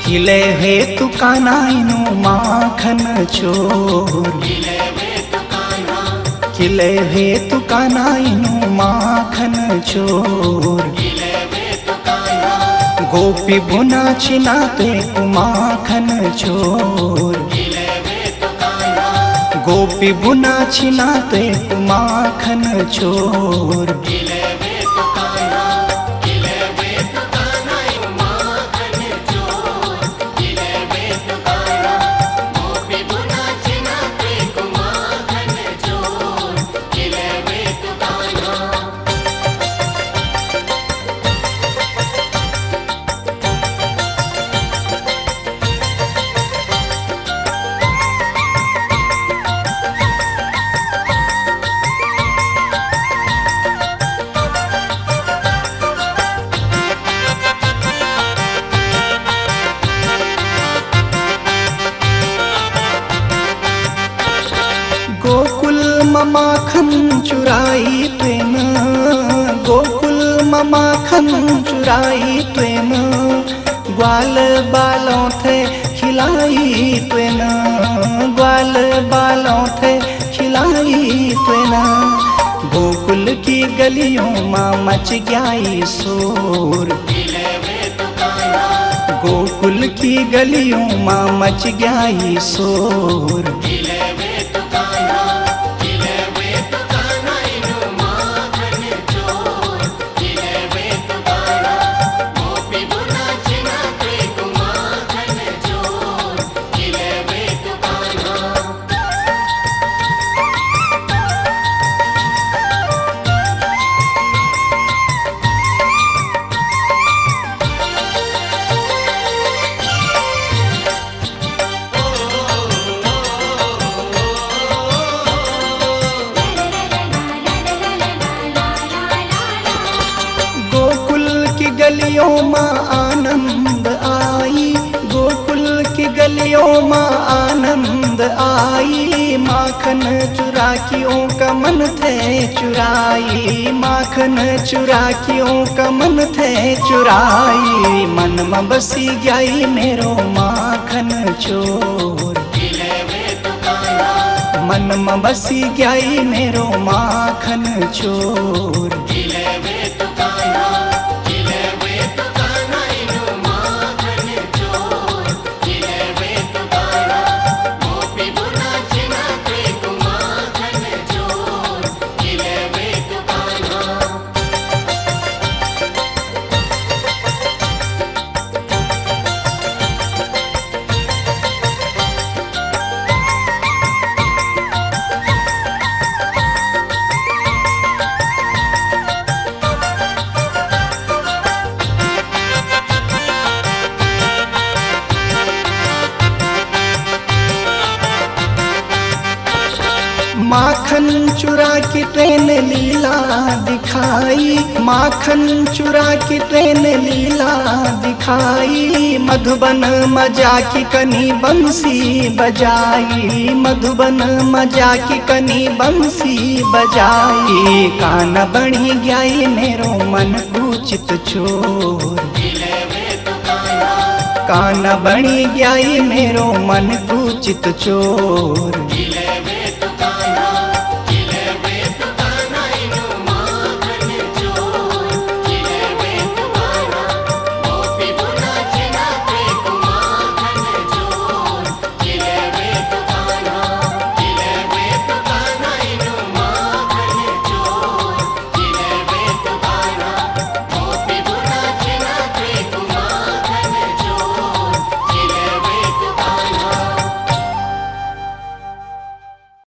खिले हे तू कान्हा इनु माखन चोर, खिले हे तू कान्हा इनु माखन चोर। गोपी बुना छिनाते तू माखन चोर, गोपी बुना छिनाते तू माखन चोर। गोकुल माखन चुराई प्रेम, गोकुल माखन चुराई प्रेम। ग्वाल बालों थे खिलाई प्रेम, ग्वाल बालों थे खिलाई प्रेम। गोकुल की गलियों में मच गया शोर, गोकुल की गलियों में मच गया शोर। गलियों में आनंद आई, गोकुल की गलियों में आनंद आई। माखन चुरा कियों का मन थे चुराई, माखन चुरा कियों का मन थे चुराई। मन में बसी गई मेरो माखन चोर, मन में बसी गई मेरो माखन चोर। माखन चुरा की ट्रेन लीला दिखाई, माखन चुरा की ट्रेन लीला दिखाई। मधुबन मजा की कनी बंसी बजाई, मधुबन मजा की कनी बंसी बजाई। कान बनी गई मेरो मन कुचित चोर, कान बनी गई मेरो मन कुचित चोर।